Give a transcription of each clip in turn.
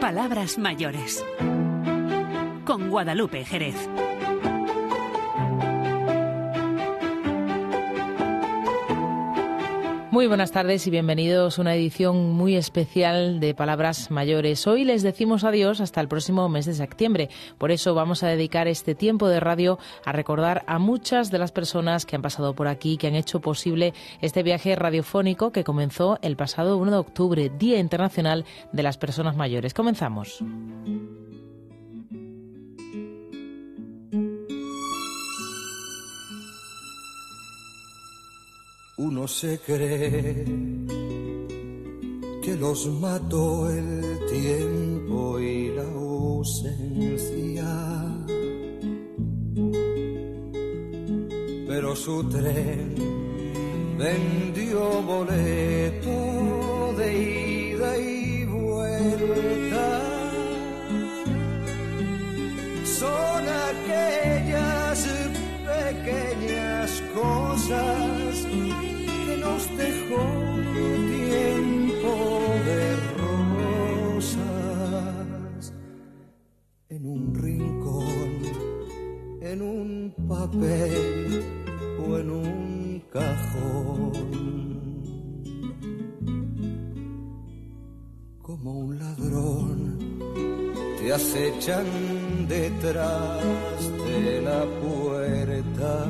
Palabras mayores. Con Guadalupe Jerez. Muy buenas tardes y bienvenidos a una edición muy especial de Palabras Mayores. Hoy les decimos adiós hasta el próximo mes de septiembre. Por eso vamos a dedicar este tiempo de radio a recordar a muchas de las personas que han pasado por aquí, que han hecho posible este viaje radiofónico que comenzó el pasado 1 de octubre, Día Internacional de las Personas Mayores. Comenzamos. Uno se cree que los mató el tiempo y la ausencia, pero su tren vendió boleto de ida y vuelta. Son aquellas pequeñas cosas que nos dejó tiempo de rosas, en un rincón, en un papel o en un cajón. Como un ladrón te acechan detrás de la puerta,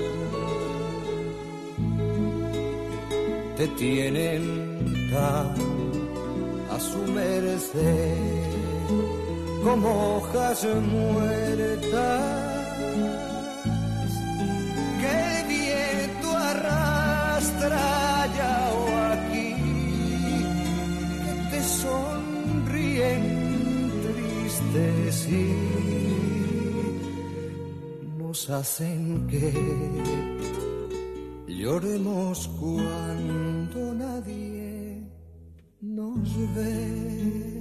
te tienen tan a su merced como hojas muertas que el viento arrastra allá o aquí, que te sonríen tristes y nos hacen que lloremos cuando nadie nos ve.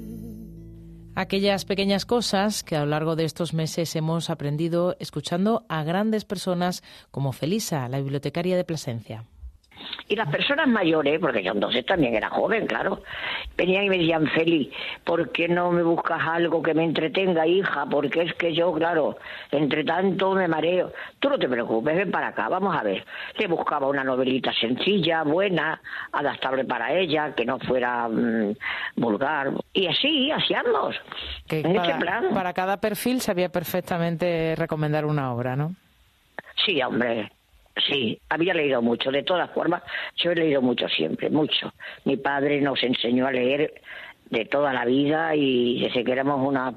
Aquellas pequeñas cosas que a lo largo de estos meses hemos aprendido escuchando a grandes personas como Felisa, la bibliotecaria de Plasencia. Y las personas mayores, porque yo entonces también era joven, claro, venían y me decían: Feli, ¿por qué no me buscas algo que me entretenga, hija? Porque es que yo, claro, entre tanto me mareo. Tú no te preocupes, ven para acá, vamos a ver. Le buscaba una novelita sencilla, buena, adaptable para ella, que no fuera vulgar. Y así, hacíamos. Que en este plan. Para cada perfil sabía perfectamente recomendar una obra, ¿no? Sí, hombre. Sí, había leído mucho. De todas formas, yo he leído mucho siempre, mucho. Mi padre nos enseñó a leer de toda la vida y desde que éramos una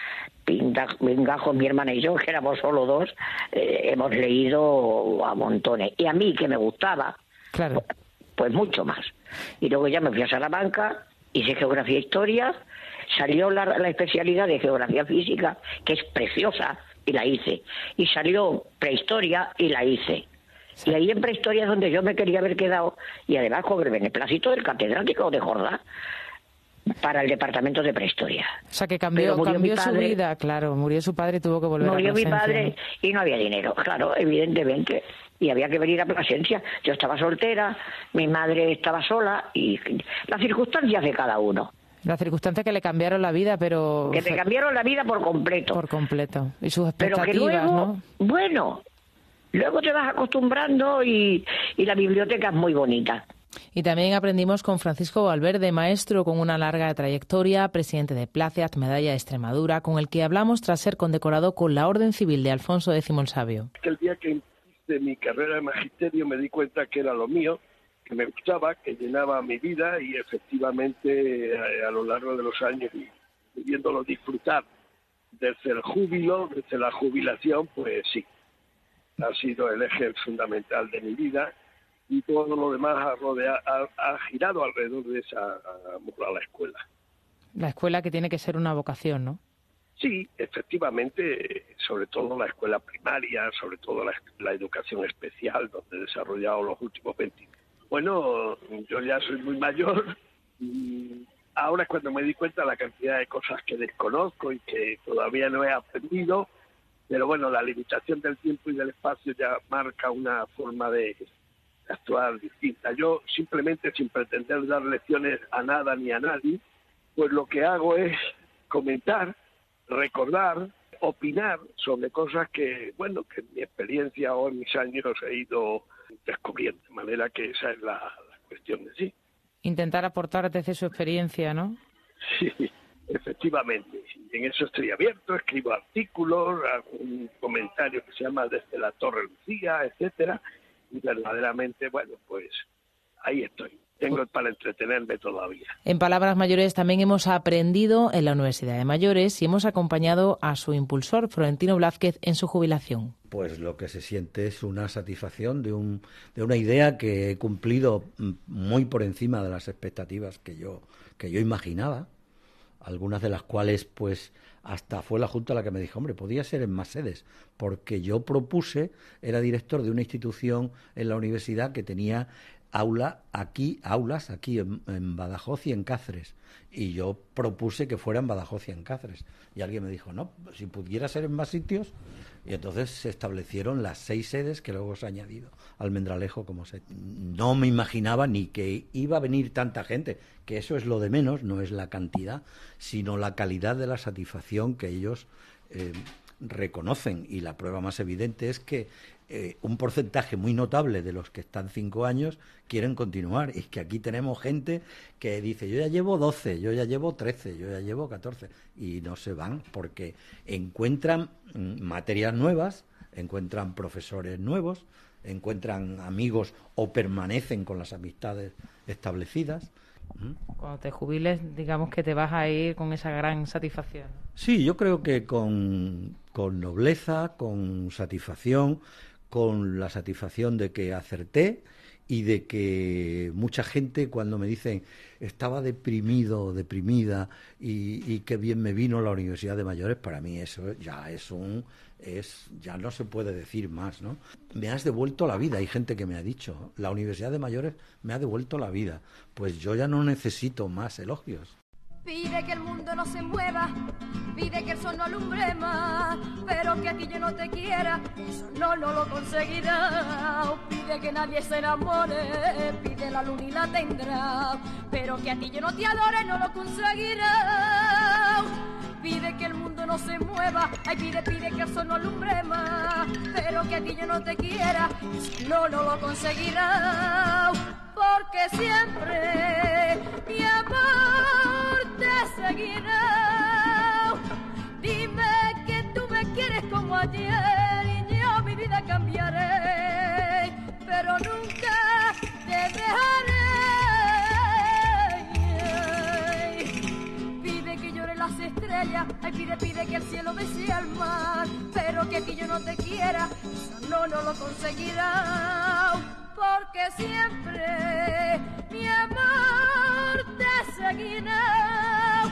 pingajos, mi hermana y yo, que éramos solo dos, hemos leído a montones. Y a mí, que me gustaba, claro, pues mucho más. Y luego ya me fui a Salamanca, hice Geografía e Historia, salió la especialidad de Geografía Física, que es preciosa, y la hice. Y salió Prehistoria y la hice. Y ahí en Prehistoria es donde yo me quería haber quedado, y además con el beneplácito del catedrático de Jordá para el departamento de Prehistoria. O sea que cambió su vida, claro, murió su padre y tuvo que volver a Plasencia. Murió mi padre y no había dinero, claro, evidentemente, y había que venir a Plasencia. Yo estaba soltera, mi madre estaba sola, y las circunstancias de cada uno. Las circunstancias que le cambiaron la vida, pero... Que te cambiaron la vida por completo. Por completo. Y sus expectativas, pero que luego, ¿no? Bueno, luego te vas acostumbrando y la biblioteca es muy bonita. Y también aprendimos con Francisco Valverde, maestro con una larga trayectoria, presidente de Placeat, medalla de Extremadura, con el que hablamos tras ser condecorado con la Orden Civil de Alfonso X el Sabio. El día que hice mi carrera de magisterio me di cuenta que era lo mío, que me gustaba, que llenaba mi vida, y efectivamente a lo largo de los años y viéndolo disfrutar desde el júbilo, desde la jubilación, pues sí, ha sido el eje fundamental de mi vida, y todo lo demás ha girado alrededor de la escuela. La escuela, que tiene que ser una vocación, ¿no? Sí, efectivamente, sobre todo la escuela primaria, sobre todo la educación especial, donde he desarrollado los últimos 20. Bueno, yo ya soy muy mayor, y ahora es cuando me di cuenta de la cantidad de cosas que desconozco y que todavía no he aprendido, pero bueno, la limitación del tiempo y del espacio ya marca una forma de actuar distinta. Yo simplemente, sin pretender dar lecciones a nada ni a nadie, pues lo que hago es comentar, recordar, opinar sobre cosas que, bueno, que en mi experiencia o en mis años he ido descubriendo, de manera que esa es la cuestión de sí. Intentar aportar desde su experiencia, ¿no? Sí, efectivamente. En eso estoy abierto, escribo artículos, un comentario que se llama Desde la Torre Lucía, etcétera, y verdaderamente, bueno, pues ahí estoy. Tengo para entretenerme todavía. En Palabras Mayores también hemos aprendido en la Universidad de Mayores y hemos acompañado a su impulsor, Florentino Blázquez, en su jubilación. Pues lo que se siente es una satisfacción de una idea que he cumplido muy por encima de las expectativas que yo imaginaba, algunas de las cuales pues hasta fue la Junta la que me dijo, hombre, podía ser en más sedes, porque yo propuse, era director de una institución en la universidad que tenía aulas aquí en Badajoz y en Cáceres, y yo propuse que fuera en Badajoz y en Cáceres, y alguien me dijo, no, si pudiera ser en más sitios, y entonces se establecieron las 6 sedes que luego se ha añadido Almendralejo como sede. No me imaginaba ni que iba a venir tanta gente, que eso es lo de menos, no es la cantidad, sino la calidad de la satisfacción que ellos reconocen, y la prueba más evidente es que un porcentaje muy notable de los que están 5 años quieren continuar, y es que aquí tenemos gente que dice, yo ya llevo 12, yo ya llevo 13, yo ya llevo 14, y no se van porque encuentran materias nuevas, encuentran profesores nuevos, encuentran amigos o permanecen con las amistades establecidas. Cuando te jubiles, digamos que te vas a ir con esa gran satisfacción. Sí, yo creo que con nobleza, con satisfacción, con la satisfacción de que acerté y de que mucha gente cuando me dicen estaba deprimido, deprimida y qué bien me vino la Universidad de Mayores, para mí eso ya ya no se puede decir más, ¿no? Me has devuelto la vida, hay gente que me ha dicho, la Universidad de Mayores me ha devuelto la vida, pues yo ya no necesito más elogios. Pide que el mundo no se mueva, pide que el sol no alumbre más, pero que a ti yo no te quiera, eso no lo conseguirá. Pide que nadie se enamore, pide la luna y la tendrá, pero que a ti yo no te adore, no lo conseguirá. Pide que el mundo no se mueva, ay, pide que el sol no alumbre más, pero que a ti yo no te quiera, eso no lo conseguirá. Porque siempre mi amor te seguirá. Dime que tú me quieres como ayer y yo mi vida cambiaré, pero nunca te dejaré. Pide que llore las estrellas, ay, pide que el cielo bese al mar, pero que aquí yo no te quiera, eso no lo conseguirá. Porque siempre mi amor te seguirá.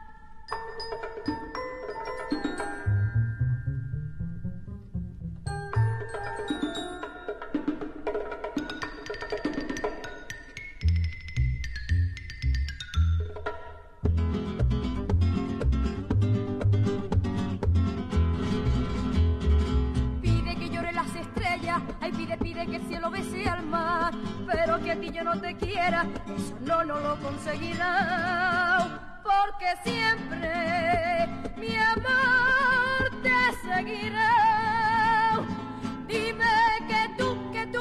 Ay, pide que el cielo bese al mar, pero que a ti yo no te quiera, eso no lo conseguirá. Porque siempre mi amor te seguirá. Dime que tú.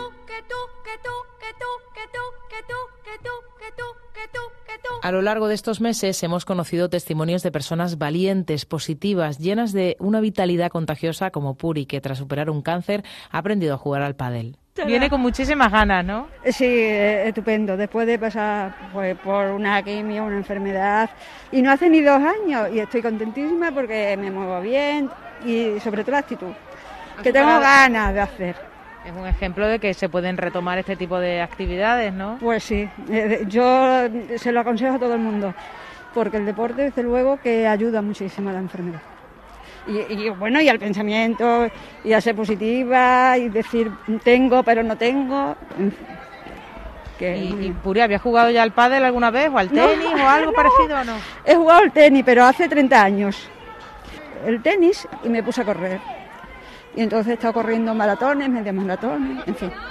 A lo largo de estos meses hemos conocido testimonios de personas valientes, positivas, llenas de una vitalidad contagiosa como Puri, que tras superar un cáncer ha aprendido a jugar al pádel. Viene con muchísimas ganas, ¿no? Sí, estupendo. Después de pasar pues, por una quimio, una enfermedad, y no hace ni 2 años, y estoy contentísima porque me muevo bien y sobre todo la actitud, que tengo ganas de hacer. Es un ejemplo de que se pueden retomar este tipo de actividades, ¿no? Pues sí, yo se lo aconsejo a todo el mundo, porque el deporte, desde luego, que ayuda muchísimo a la enfermedad. Y bueno, y al pensamiento, y a ser positiva, y decir tengo, pero no tengo. ¿Y Puri, había jugado ya al pádel alguna vez, o al tenis, o algo parecido o no? He jugado al tenis, pero hace 30 años. El tenis, y me puse a correr. Y entonces he estado corriendo maratones, medias maratones, en fin.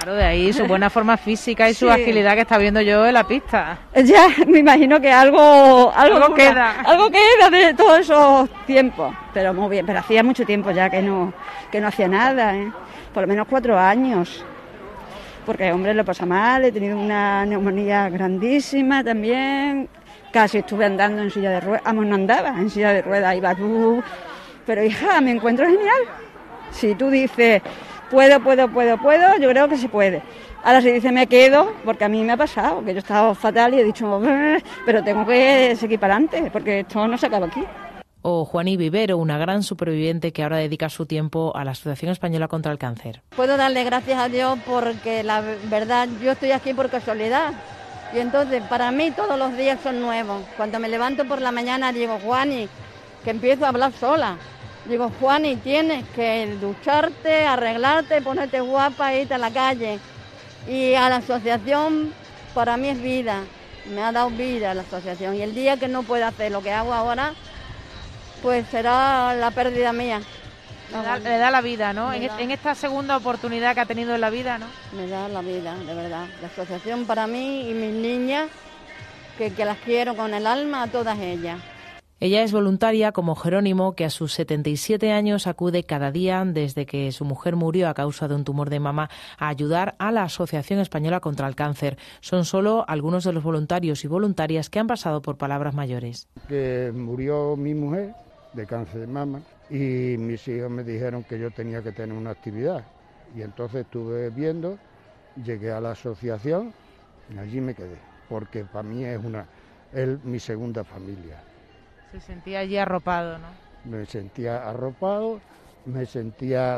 Claro, de ahí su buena forma física y su agilidad que está viendo yo en la pista. Ya, me imagino que algo queda de todos esos tiempos, pero muy bien, pero hacía mucho tiempo ya que no hacía nada, por lo menos 4 años, porque hombre lo pasa mal, he tenido una neumonía grandísima también, casi estuve andando en silla de ruedas, no andaba en silla de ruedas, iba tú, pero hija, me encuentro genial. Si tú dices, puedo, yo creo que se puede. Ahora si dice me quedo, porque a mí me ha pasado, que yo he estado fatal y he dicho, pero tengo que seguir para adelante, porque esto no se acaba aquí. O Juaní Vivero, una gran superviviente que ahora dedica su tiempo a la Asociación Española contra el Cáncer. Puedo darle gracias a Dios porque la verdad yo estoy aquí por casualidad. Y entonces para mí todos los días son nuevos. Cuando me levanto por la mañana digo, Juaní, que empiezo a hablar sola. Digo, Juaní, tienes que ducharte, arreglarte, ponerte guapa e irte a la calle. Y a la asociación para mí es vida, me ha dado vida la asociación. Y el día que no pueda hacer lo que hago ahora, pues será la pérdida mía. Le da la vida, ¿no? En esta segunda oportunidad que ha tenido en la vida, ¿no? Me da la vida, de verdad. La asociación para mí y mis niñas, que las quiero con el alma a todas ellas. Ella es voluntaria como Jerónimo, que a sus 77 años acude cada día, desde que su mujer murió a causa de un tumor de mama, a ayudar a la Asociación Española contra el Cáncer. Son solo algunos de los voluntarios y voluntarias que han pasado por Palabras Mayores. Que murió mi mujer de cáncer de mama y mis hijos me dijeron que yo tenía que tener una actividad. Y entonces estuve viendo, llegué a la asociación y allí me quedé, porque para mí es mi segunda familia. Se sentía allí arropado, ¿no? Me sentía arropado, me sentía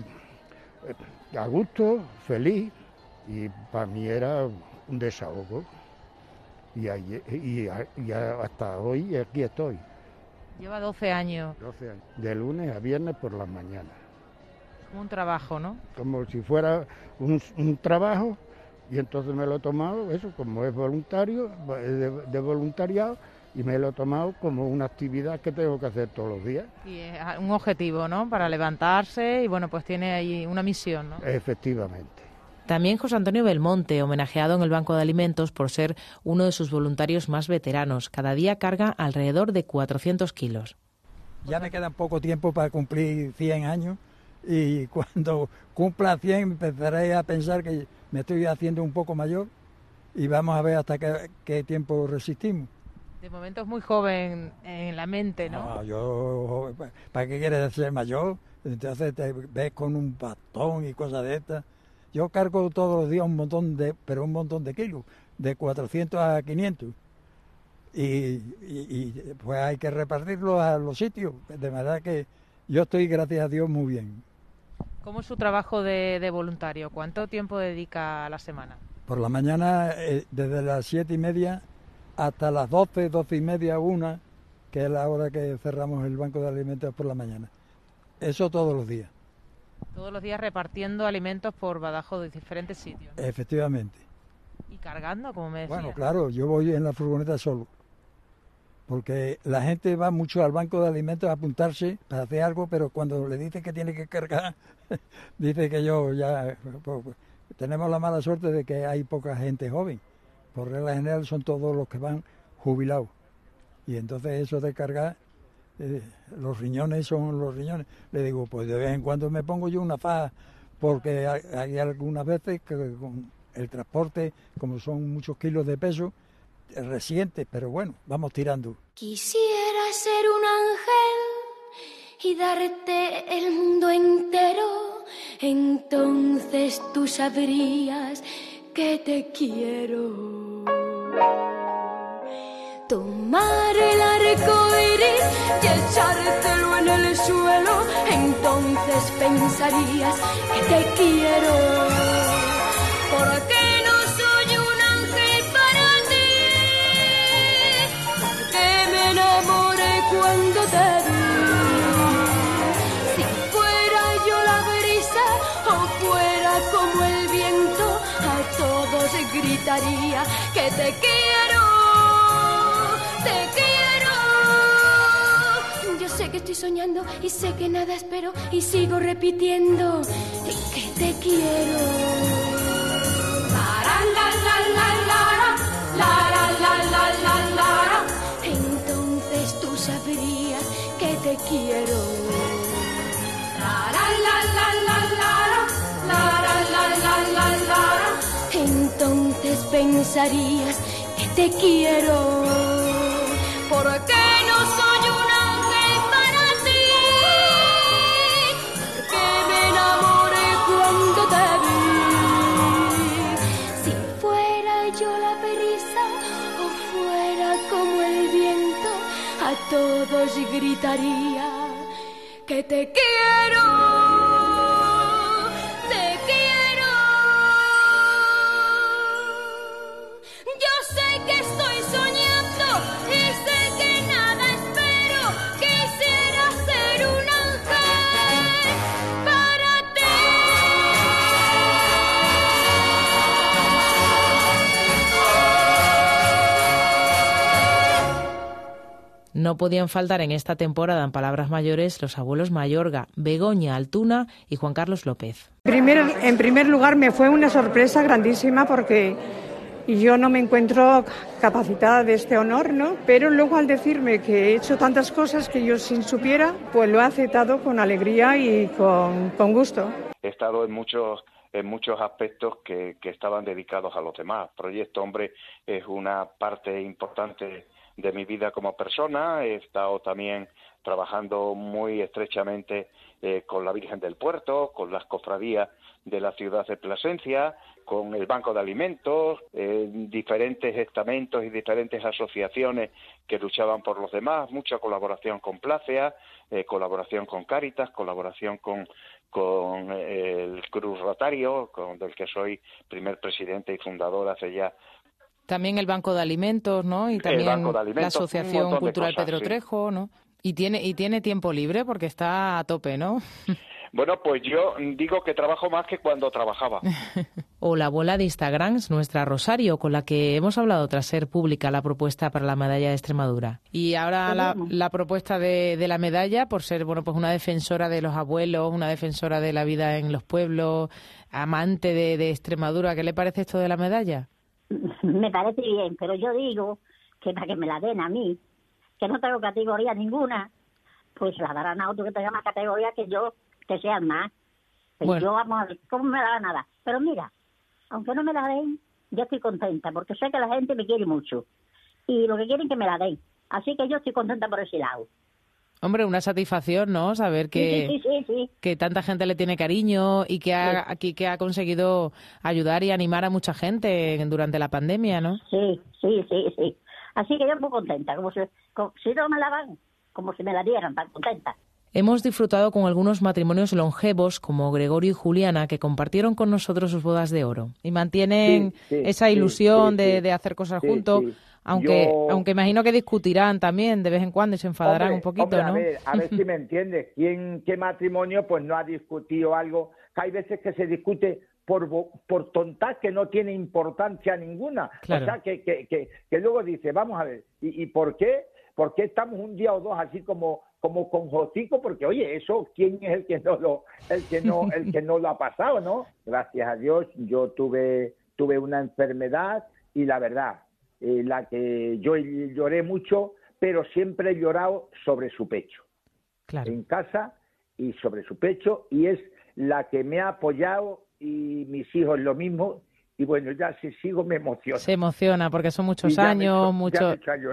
a gusto, feliz, y para mí era un desahogo. Y hasta hoy aquí estoy. Lleva 12 años. 12 años. De lunes a viernes por las mañanas. Como un trabajo, ¿no? Como si fuera un trabajo, y entonces me lo he tomado, eso, como es voluntario, de voluntariado, y me lo he tomado como una actividad que tengo que hacer todos los días. Y es un objetivo, ¿no? Para levantarse y, bueno, pues tiene ahí una misión, ¿no? Efectivamente. También José Antonio Belmonte, homenajeado en el Banco de Alimentos por ser uno de sus voluntarios más veteranos. Cada día carga alrededor de 400 kilos. Ya me queda poco tiempo para cumplir 100 años y cuando cumpla 100 empezaré a pensar que me estoy haciendo un poco mayor y vamos a ver hasta qué tiempo resistimos. De momento es muy joven en la mente, ¿no? No, yo, ¿para qué quieres ser mayor? Entonces te ves con un bastón y cosas de estas. Yo cargo todos los días un montón de kilos, de 400 a 500. Y pues hay que repartirlos a los sitios. De manera que yo estoy, gracias a Dios, muy bien. ¿Cómo es su trabajo de voluntario? ¿Cuánto tiempo dedica a la semana? Por la mañana, desde las 7:30 hasta las 12, 12:30, 1, que es la hora que cerramos el Banco de Alimentos por la mañana. Eso todos los días. Todos los días repartiendo alimentos por Badajoz de diferentes sitios, ¿no? Efectivamente. ¿Y cargando, como me decía? Bueno, claro, yo voy en la furgoneta solo. Porque la gente va mucho al Banco de Alimentos a apuntarse para hacer algo, pero cuando le dicen que tiene que cargar, dice que yo ya... Pues, tenemos la mala suerte de que hay poca gente joven. Por regla general son todos los que van jubilados. Y entonces eso de cargar, los riñones son los riñones. Le digo, pues de vez en cuando me pongo yo una faja, porque hay algunas veces que con el transporte, como son muchos kilos de peso, reciente, pero bueno, vamos tirando. Quisiera ser un ángel y darte el mundo entero, entonces tú sabrías que te quiero. Tomar el arco iris y echártelo en el suelo, entonces pensarías que te quiero. Porque no soy un ángel para ti, porque me enamoré cuando te vi. Si fuera yo la brisa o fuera como el viento, a todos gritaría que te quiero, te quiero. Yo sé que estoy soñando y sé que nada espero y sigo repitiendo que te quiero. sabrías que te quiero. La la la la la la la la la la la. Entonces pensarías que te quiero, porque no soy un ángel para ti, que me enamoré cuando te vi. Si fuera yo la brisa o fuera como el viento, a todos gritaría que te quiero. No podían faltar en esta temporada en Palabras Mayores los abuelos Mayorga, Begoña Altuna y Juan Carlos López. En primer lugar, me fue una sorpresa grandísima porque yo no me encuentro capacitada de este honor, ¿no? Pero luego al decirme que he hecho tantas cosas que yo sin supiera, pues lo he aceptado con alegría y con gusto. He estado en muchos aspectos que estaban dedicados a los demás. Proyecto Hombre es una parte importante de mi vida como persona. He estado también trabajando muy estrechamente con la Virgen del Puerto, con las cofradías de la ciudad de Plasencia, con el Banco de Alimentos, diferentes estamentos y diferentes asociaciones que luchaban por los demás, mucha colaboración con Plácea, colaboración con Cáritas, colaboración con el Cruz Rotario, del que soy primer presidente y fundador hace ya. También el Banco de Alimentos, ¿no? Y también la Asociación Cultural Pedro Trejo, ¿no? Y tiene tiempo libre porque está a tope, ¿no? Bueno, pues yo digo que trabajo más que cuando trabajaba. O la abuela de Instagram, nuestra Rosario, con la que hemos hablado tras ser pública la propuesta para la medalla de Extremadura. Y ahora la propuesta de la medalla, por ser pues una defensora de los abuelos, una defensora de la vida en los pueblos, amante de Extremadura. ¿Qué le parece esto de la medalla? Me parece bien, pero yo digo que para que me la den a mí, que no tengo categoría ninguna, pues la darán a otro que tenga más categoría que yo, que sean más. Pues bueno. Yo vamos a ver cómo me la van a dar. Pero mira, aunque no me la den, yo estoy contenta, porque sé que la gente me quiere mucho. Y lo que quieren es que me la den. Así que yo estoy contenta por ese lado. Hombre, una satisfacción, ¿no? Saber que tanta gente le tiene cariño y que ha conseguido ayudar y animar a mucha gente durante la pandemia, ¿no? Sí. Así que yo estoy contenta, como si no me la dan, como si me la dieran, tan contenta. Hemos disfrutado con algunos matrimonios longevos, como Gregorio y Juliana, que compartieron con nosotros sus bodas de oro. Y mantienen esa ilusión de hacer cosas juntos. Sí. Aunque imagino que discutirán también de vez en cuando y se enfadarán un poquito, ¿no? A ver si me entiendes. ¿Qué matrimonio pues no ha discutido algo? Hay veces que se discute por tontas que no tiene importancia ninguna. Claro. O sea, que luego dice, vamos a ver, ¿y por qué? ¿Por qué estamos un día o dos así como con hocico? Porque, oye, eso, ¿quién es el que no lo ha pasado, no? Gracias a Dios, yo tuve una enfermedad y la verdad, la que yo lloré mucho, pero siempre he llorado sobre su pecho. Claro. En casa y sobre su pecho, y es la que me ha apoyado, y mis hijos lo mismo. Y bueno, ya si sigo me emociona. Se emociona porque son muchos años, muchos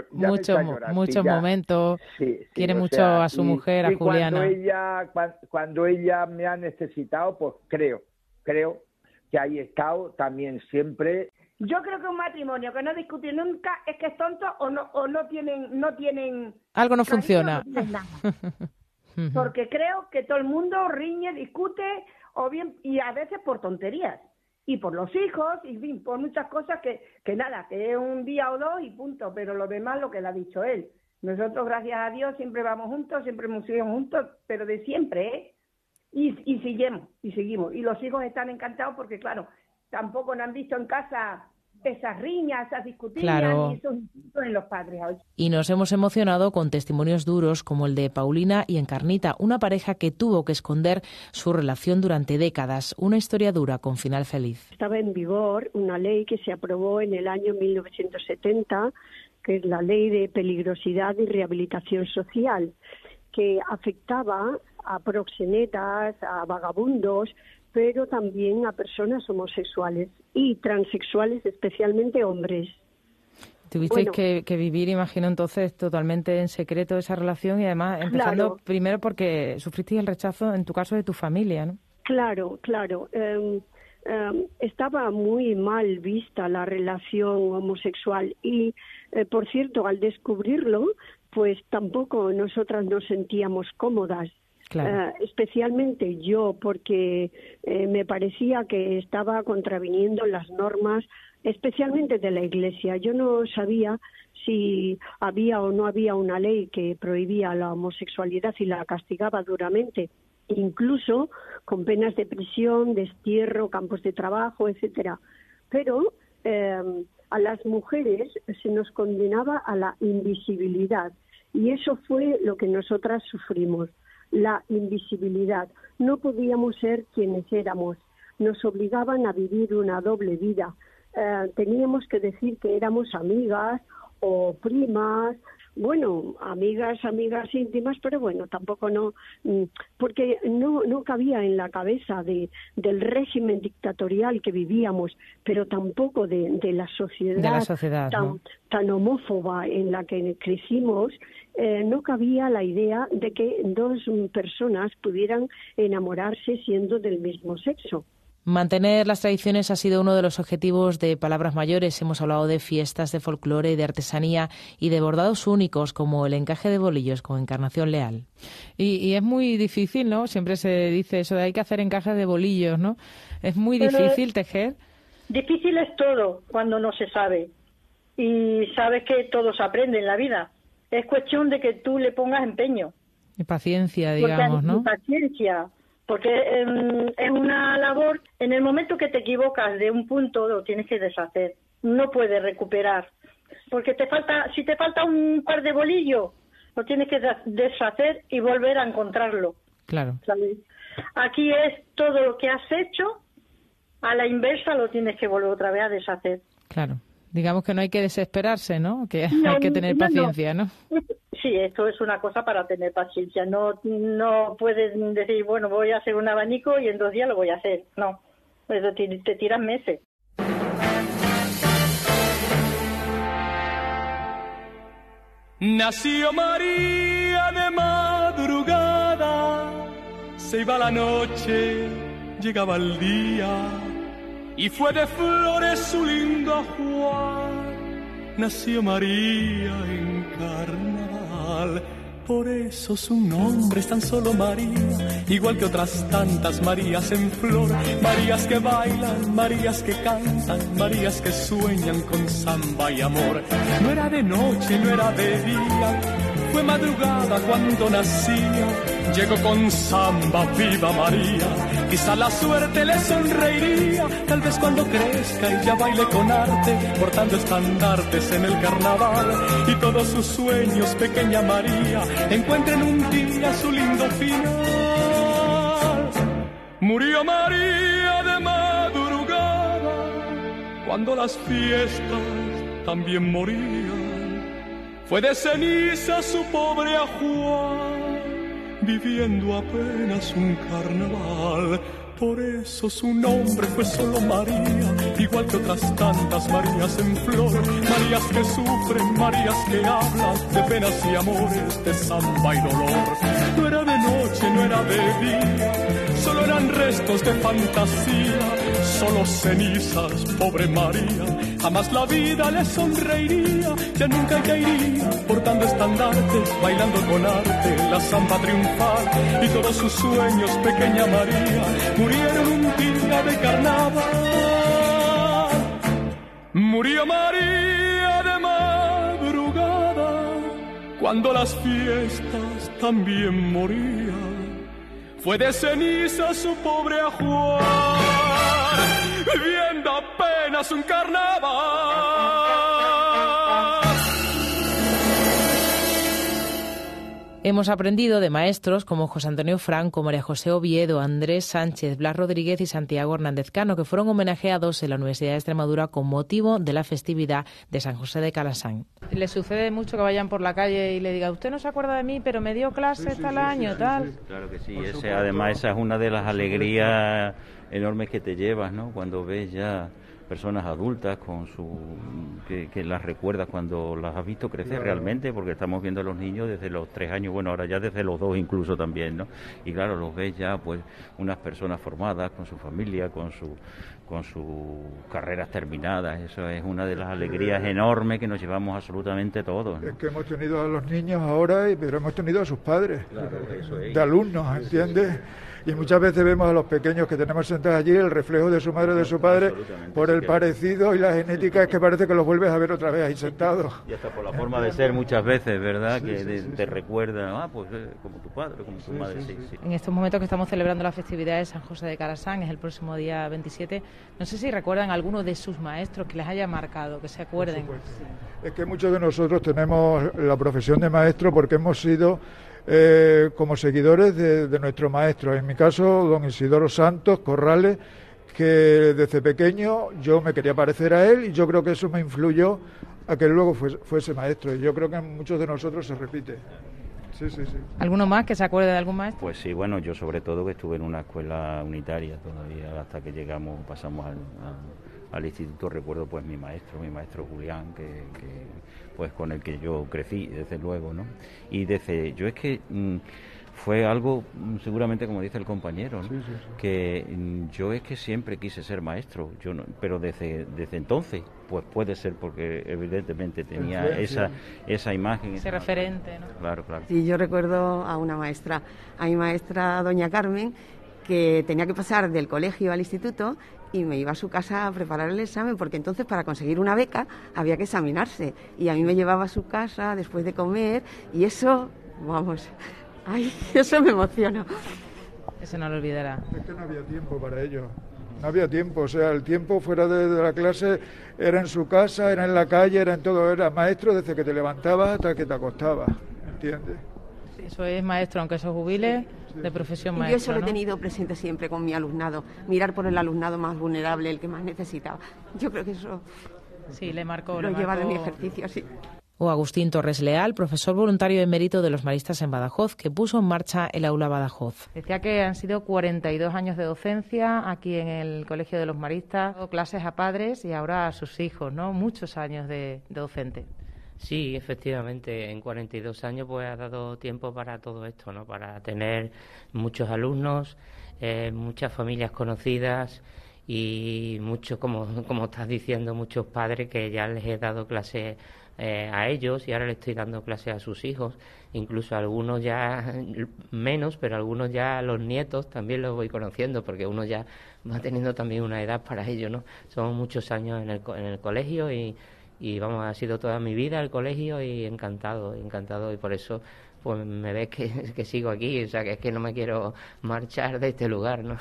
momentos. Quiere mucho a su mujer, a Juliana. Cuando ella me ha necesitado, pues creo que ahí he estado también siempre. Yo creo que un matrimonio que no discute nunca es que es tonto o no tienen algo no funciona. No tienen nada. Porque creo que todo el mundo riñe, discute, o bien, y a veces por tonterías. Y por los hijos, y por muchas cosas que nada, que es un día o dos y punto, pero lo demás lo que le ha dicho él. Nosotros, gracias a Dios, siempre vamos juntos, siempre hemos sido juntos, pero de siempre, ¿eh? Y seguimos. Y los hijos están encantados porque, claro, tampoco no han visto en casa esas riñas, esas discutillas, claro, y esos insultos en los padres hoy. Y nos hemos emocionado con testimonios duros como el de Paulina y Encarnita, una pareja que tuvo que esconder su relación durante décadas, una historia dura con final feliz. Estaba en vigor una ley que se aprobó en el año 1970 que es la Ley de Peligrosidad y Rehabilitación Social, que afectaba a proxenetas, a vagabundos, pero también a personas homosexuales y transexuales, especialmente hombres. Tuvisteis que vivir, imagino, entonces totalmente en secreto esa relación y además empezando primero porque sufristeis el rechazo, en tu caso, de tu familia, ¿no? Claro. Estaba muy mal vista la relación homosexual y, por cierto, al descubrirlo, pues tampoco nosotras nos sentíamos cómodas. Claro. Especialmente yo, porque me parecía que estaba contraviniendo las normas, especialmente de la Iglesia. Yo no sabía si había o no había una ley que prohibía la homosexualidad y la castigaba duramente, incluso con penas de prisión, destierro, campos de trabajo, etcétera. Pero a las mujeres se nos condenaba a la invisibilidad y eso fue lo que nosotras sufrimos. La invisibilidad. No podíamos ser quienes éramos. Nos obligaban a vivir una doble vida. Teníamos que decir que éramos amigas o primas, amigas íntimas, pero tampoco porque no cabía en la cabeza del régimen dictatorial que vivíamos, pero tampoco de la sociedad, tan homófoba en la que crecimos. No cabía la idea de que dos personas pudieran enamorarse siendo del mismo sexo. Mantener las tradiciones ha sido uno de los objetivos de Palabras Mayores. Hemos hablado de fiestas de folclore, de artesanía y de bordados únicos como el encaje de bolillos con Encarnación Leal. Y es muy difícil, ¿no? Siempre se dice eso de hay que hacer encajes de bolillos, ¿no? Es muy difícil tejer. Difícil es todo cuando no se sabe. Y sabes que todo se aprende en la vida. Es cuestión de que tú le pongas empeño. Y paciencia, digamos, ¿no? Paciencia. Porque es una labor, en el momento que te equivocas de un punto lo tienes que deshacer, no puedes recuperar, porque si te falta un par de bolillos, lo tienes que deshacer y volver a encontrarlo. Claro. ¿Sabes? Aquí es todo lo que has hecho, a la inversa lo tienes que volver otra vez a deshacer. Claro. Digamos que no hay que desesperarse, ¿no? Que hay que tener paciencia, ¿no? Sí, esto es una cosa para tener paciencia. No puedes decir, voy a hacer un abanico y en 2 días lo voy a hacer. No, eso te tiras meses. Nació María de madrugada, se iba la noche, llegaba el día, y fue de flores su lindo ajuar. Nació María en carnaval, por eso su nombre es tan solo María, igual que otras tantas Marías en flor, Marías que bailan, Marías que cantan, Marías que sueñan con samba y amor. No era de noche, no era de día, fue madrugada cuando nacía, llegó con samba, viva María, quizá la suerte le sonreiría, tal vez cuando crezca y ya baile con arte, portando estandartes en el carnaval, y todos sus sueños, pequeña María, encuentren un día su lindo final. Murió María de madrugada, cuando las fiestas también morían, fue de ceniza su pobre ajuar, viviendo apenas un carnaval. Por eso su nombre fue solo María, igual que otras tantas Marías en flor, Marías que sufren, Marías que hablan de penas y amores, de samba y dolor. No era de noche, no era de día, solo eran restos de fantasía, solo cenizas, pobre María. Jamás la vida le sonreiría, ya nunca ella iría, portando estandartes, bailando con arte, la samba triunfal, y todos sus sueños, pequeña María, murieron un día de carnaval. Murió María de madrugada, cuando las fiestas también morían, fue de ceniza su pobre ajuar, viviendo apenas un carnaval. Hemos aprendido de maestros como José Antonio Franco, María José Oviedo, Andrés Sánchez, Blas Rodríguez y Santiago Hernández Cano, que fueron homenajeados en la Universidad de Extremadura con motivo de la festividad de San José de Calasán. ¿Le sucede mucho que vayan por la calle y le diga, usted no se acuerda de mí, pero me dio clases tal año, tal? Sí. Claro que sí, además esa es una de las alegrías enormes que te llevas, ¿no? Cuando ves ya personas adultas con que las recuerdas cuando las has visto crecer realmente, porque estamos viendo a los niños desde los 3 años, bueno, ahora ya desde los 2 incluso también, ¿no? Y claro, los ves ya pues unas personas formadas con su familia, con sus carreras terminadas. Eso es una de las alegrías enormes que nos llevamos absolutamente todos, ¿no? Es que hemos tenido a los niños ahora, pero hemos tenido a sus padres, claro, eso es, de alumnos, ¿entiendes? Y muchas veces vemos a los pequeños que tenemos sentados allí el reflejo de su madre o de su padre por el parecido y la genética, es que parece que los vuelves a ver otra vez ahí sentados. Y hasta por la forma de ser muchas veces, ¿verdad? Te recuerda, pues como tu padre, como tu madre. Sí. En estos momentos que estamos celebrando la festividad de San José de Calasán, es el próximo día 27, no sé si recuerdan alguno de sus maestros que les haya marcado, que se acuerden. Es que muchos de nosotros tenemos la profesión de maestro porque hemos sido como seguidores de nuestro maestro. En mi caso, don Isidoro Santos Corrales, que desde pequeño yo me quería parecer a él y yo creo que eso me influyó a que luego fuese maestro. Y yo creo que en muchos de nosotros se repite. Sí. ¿Alguno más que se acuerde de algún maestro? Pues sí, bueno, yo sobre todo que estuve en una escuela unitaria todavía hasta que pasamos al instituto. Recuerdo pues mi maestro Julián, que pues con el que yo crecí, desde luego, ¿no? Y yo es que fue algo, seguramente como dice el compañero, ¿no? Sí. Que yo es que siempre quise ser maestro, pero desde entonces, pues puede ser porque evidentemente tenía esa imagen. Ese referente, ¿no? Claro. Sí, yo recuerdo a mi maestra doña Carmen, que tenía que pasar del colegio al instituto y me iba a su casa a preparar el examen, porque entonces para conseguir una beca había que examinarse, y a mí me llevaba a su casa después de comer, y eso, vamos, eso me emociona. Eso no lo olvidará. Es que no había tiempo para ello, no había tiempo, o sea, el tiempo fuera de la clase era en su casa, era en la calle, era en todo, era maestro desde que te levantabas hasta que te acostabas, ¿entiendes? Eso es maestro, aunque se jubile, de profesión maestro. Yo eso lo he tenido presente siempre con mi alumnado, mirar por el alumnado más vulnerable, el que más necesitaba. Yo creo que eso sí, le marcó. Lo lleva de mi ejercicio, sí. O Agustín Torres Leal, profesor voluntario emérito de los maristas en Badajoz, que puso en marcha el aula Badajoz. Decía que han sido 42 años de docencia aquí en el Colegio de los Maristas, clases a padres y ahora a sus hijos, ¿no? Muchos años de docente. Sí, efectivamente, en 42 años pues ha dado tiempo para todo esto, ¿no? Para tener muchos alumnos, muchas familias conocidas y muchos, como estás diciendo, muchos padres que ya les he dado clases a ellos y ahora les estoy dando clases a sus hijos, incluso algunos ya menos, pero algunos ya los nietos también los voy conociendo, porque uno ya va teniendo también una edad para ello, ¿no? Son muchos años en el colegio y vamos, ha sido toda mi vida el colegio y encantado, y por eso pues me ves que sigo aquí, o sea, que es que no me quiero marchar de este lugar, ¿no?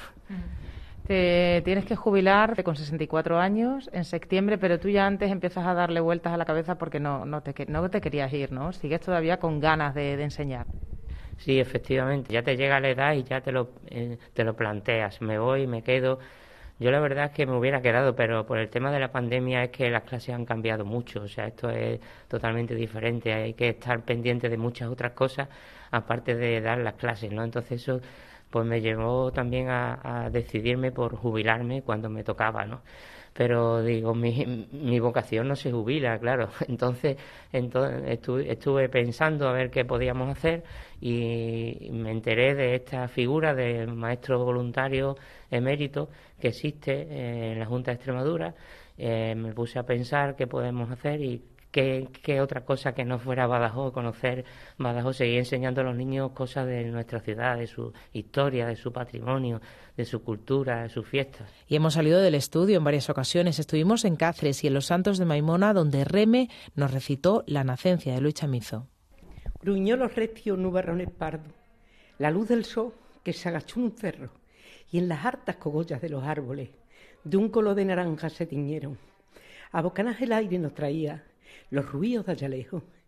Te tienes que jubilar con 64 años en septiembre, pero tú ya antes empiezas a darle vueltas a la cabeza porque no te querías ir, ¿no? Sigues todavía con ganas de enseñar. Sí, efectivamente, ya te llega la edad y ya te lo planteas, me voy, me quedo. Yo la verdad es que me hubiera quedado, pero por el tema de la pandemia es que las clases han cambiado mucho, o sea, esto es totalmente diferente, hay que estar pendiente de muchas otras cosas aparte de dar las clases, ¿no? Entonces eso pues me llevó también a decidirme por jubilarme cuando me tocaba, ¿no? Pero digo, mi vocación no se jubila, claro. Entonces estuve pensando a ver qué podíamos hacer y me enteré de esta figura del maestro voluntario emérito que existe en la Junta de Extremadura. Me puse a pensar qué podemos hacer y qué otra cosa que no fuera Badajoz, conocer Badajoz, seguir enseñando a los niños cosas de nuestra ciudad, de su historia, de su patrimonio, de su cultura, de sus fiestas. Y hemos salido del estudio en varias ocasiones. Estuvimos en Cáceres y en Los Santos de Maimona, donde Reme nos recitó La nacencia de Luis Chamizo. Gruñó los recios nubarrones pardos, la luz del sol que se agachó en un cerro, y en las hartas cogollas de los árboles, de un color de naranja se tiñeron. A bocanas el aire nos traía los ruidos de allá lejos,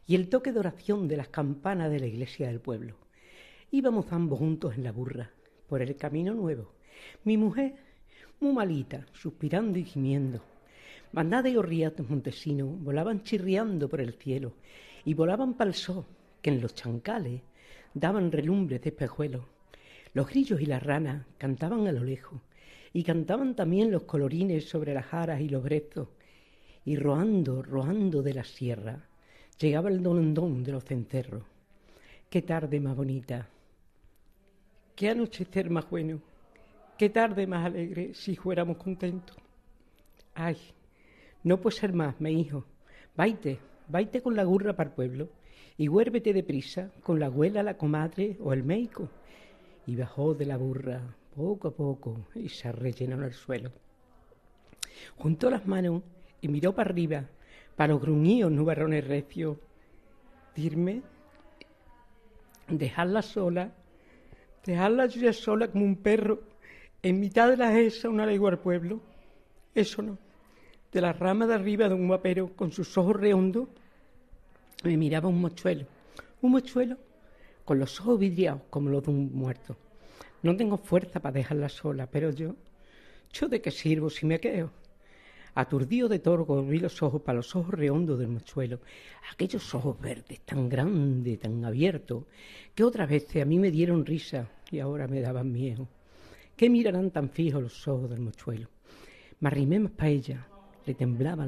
y el toque de oración de las campanas de la iglesia del pueblo. Íbamos ambos juntos en la burra, por el camino nuevo. Mi mujer, muy malita, suspirando y gimiendo. Bandadas de gorriones montesinos volaban chirriando por el cielo y volaban pa'l sol, que en los chancales daban relumbres de espejuelos. Los grillos y las ranas cantaban a lo lejos, y cantaban también los colorines sobre las aras y los brezos. Y roando de la sierra, llegaba el dolondón de los cencerros. Qué tarde más bonita, qué anochecer más bueno, qué tarde más alegre si fuéramos contentos. Ay, no puede ser más, mi hijo. Vaite con la gurra para el pueblo y huérvete deprisa con la abuela, la comadre o el médico. Y bajó de la burra poco a poco y se rellenó en el suelo. Juntó las manos y miró para arriba, para los gruñidos nubarrones recios. Dirme, dejarla yo ya sola como un perro, en mitad de la esa una legua al pueblo. Eso no. De la rama de arriba de un guapero con sus ojos redondos me miraba un mochuelo con los ojos vidriados como los de un muerto. No tengo fuerza para dejarla sola, pero yo de qué sirvo si me quedo. Aturdido de torgo, volví los ojos para los ojos redondos del mochuelo, aquellos ojos verdes tan grandes, tan abiertos, que otras veces a mí me dieron risa y ahora me daban miedo. ¿Qué mirarán tan fijos los ojos del mochuelo? Me arrimé más para ella. Le temblaba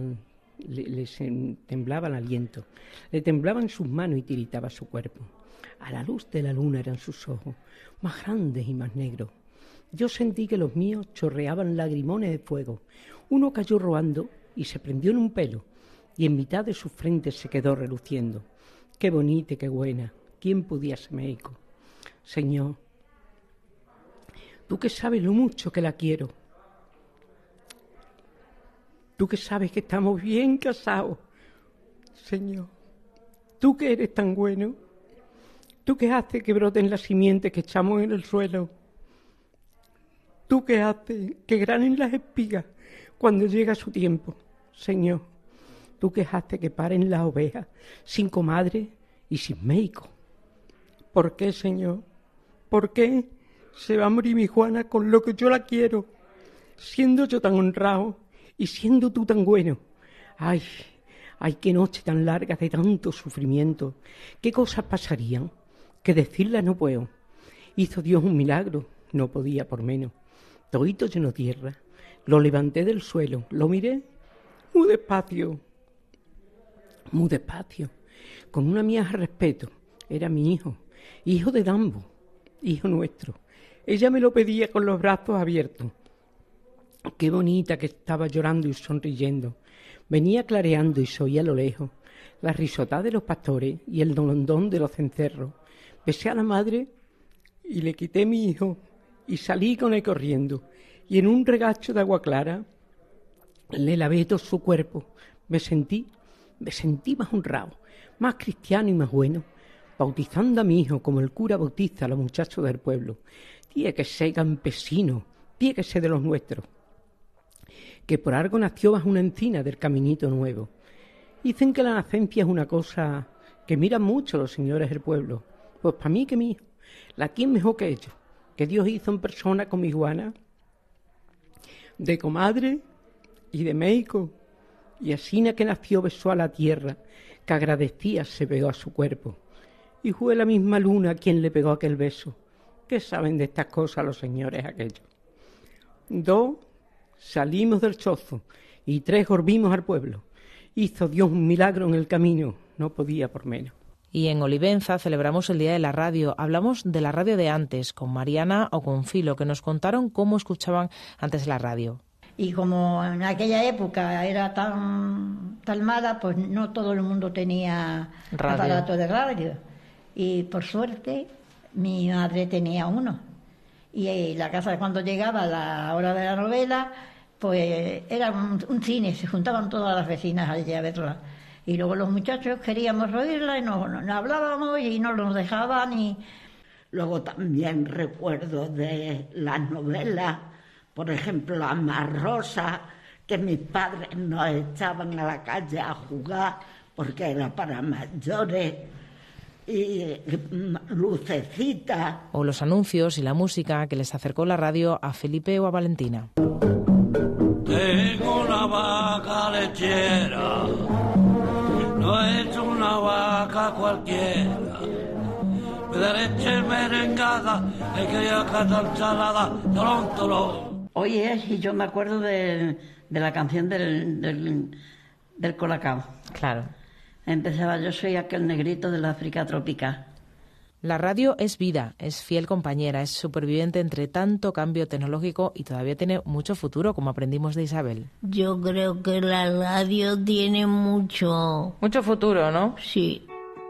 el aliento, le temblaban sus manos y tiritaba su cuerpo. A la luz de la luna eran sus ojos, más grandes y más negros. Yo sentí que los míos chorreaban lagrimones de fuego. Uno cayó roando y se prendió en un pelo, y en mitad de su frente se quedó reluciendo. Qué bonita y qué buena, ¿quién podía ser médico? Señor, tú que sabes lo mucho que la quiero, tú que sabes que estamos bien casados, Señor, tú que eres tan bueno, tú que haces que broten las simientes que echamos en el suelo, tú que haces que granen las espigas cuando llega su tiempo, Señor, tú que haces que paren las ovejas sin comadre y sin médico. ¿Por qué, Señor? ¿Por qué se va a morir mi Juana con lo que yo la quiero, siendo yo tan honrado y siendo tú tan bueno? Ay, qué noche tan larga de tanto sufrimiento. ¿Qué cosas pasarían? Que decirla no puedo. Hizo Dios un milagro, no podía por menos. Todito lleno de tierra, lo levanté del suelo, lo miré muy despacio, con una miaja de respeto. Era mi hijo de Dambo, hijo nuestro. Ella me lo pedía con los brazos abiertos. Qué bonita que estaba llorando y sonriendo. Venía clareando y se oía a lo lejos la risotá de los pastores y el dolondón de los cencerros. Besé a la madre y le quité mi hijo y salí con él corriendo. Y en un regacho de agua clara le lavé todo su cuerpo. Me sentí más honrado, más cristiano y más bueno, bautizando a mi hijo como el cura bautiza a los muchachos del pueblo. Tiene que ser campesino, tiene que ser de los nuestros, que por algo nació bajo una encina del caminito nuevo. Dicen que la nacencia es una cosa que miran mucho los señores del pueblo. Pues para mí que mi hijo, la quien mejor que ellos, que Dios hizo en persona con mi Juana, de comadre y de médico, y así que nació besó a la tierra, que agradecía se pegó a su cuerpo. Y fue la misma luna quien le pegó aquel beso. ¿Qué saben de estas cosas los señores aquellos? 2 salimos del chozo y 3 volvimos al pueblo. Hizo Dios un milagro en el camino, no podía por menos. Y en Olivenza celebramos el Día de la Radio. Hablamos de la radio de antes, con Mariana o con Filo, que nos contaron cómo escuchaban antes la radio. Y como en aquella época era tan mala, pues no todo el mundo tenía aparato de radio. Y por suerte mi madre tenía uno. Y la casa, cuando llegaba la hora de la novela, pues era un cine, se juntaban todas las vecinas allí a verla. Y luego los muchachos queríamos oírla y nos hablábamos y no nos dejaban. Y luego también recuerdo de las novelas, por ejemplo, La Mar Rosa, que mis padres nos echaban a la calle a jugar porque era para mayores, y lucecitas. O los anuncios y la música que les acercó la radio a Felipe o a Valentina. Tengo una vaca lechera, no es una vaca cualquiera. Me da leche merengada, es que ya cata salada, tolón, tolón. Oye, y yo me acuerdo de la canción del Colacao. Claro. Empezaba: yo soy aquel negrito de la África tropical. La radio es vida, es fiel compañera, es superviviente entre tanto cambio tecnológico y todavía tiene mucho futuro, como aprendimos de Isabel. Yo creo que la radio tiene mucho futuro, ¿no? Sí.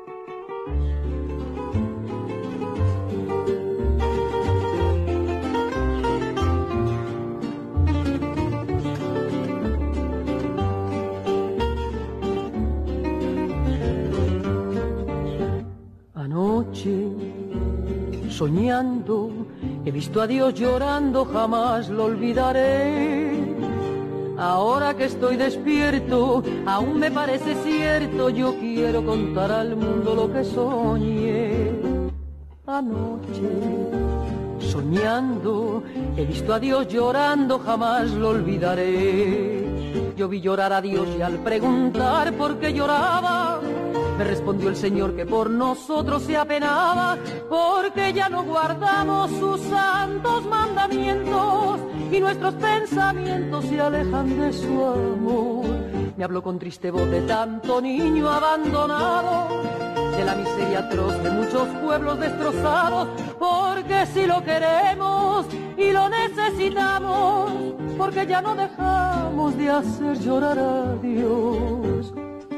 Anoche, soñando, he visto a Dios llorando, jamás lo olvidaré. Ahora que estoy despierto, aún me parece cierto, yo quiero contar al mundo lo que soñé. Anoche, soñando, he visto a Dios llorando, jamás lo olvidaré. Yo vi llorar a Dios y al preguntar por qué lloraba, me respondió el Señor que por nosotros se apenaba, porque ya no guardamos sus santos mandamientos y nuestros pensamientos se alejan de su amor. Me habló con triste voz de tanto niño abandonado, de la miseria atroz de muchos pueblos destrozados, porque si lo queremos y lo necesitamos, porque ya no dejamos de hacer llorar a Dios.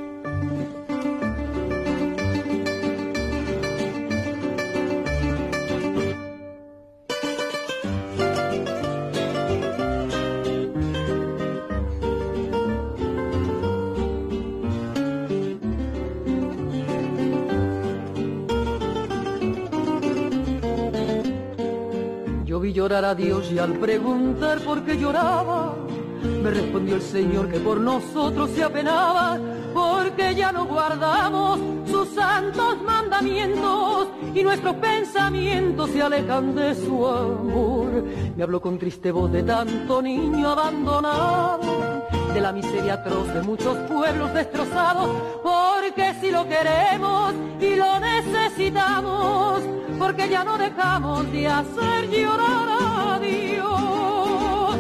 Yo vi llorar a Dios y al preguntar por qué lloraba, me respondió el Señor que por nosotros se apenaba, porque ya no guardamos sus santos mandamientos y nuestros pensamientos se alejan de su amor. Me habló con triste voz de tanto niño abandonado, de la miseria atroz de muchos pueblos destrozados, porque si lo queremos y lo necesitamos, porque ya no dejamos de hacer llorar a Dios.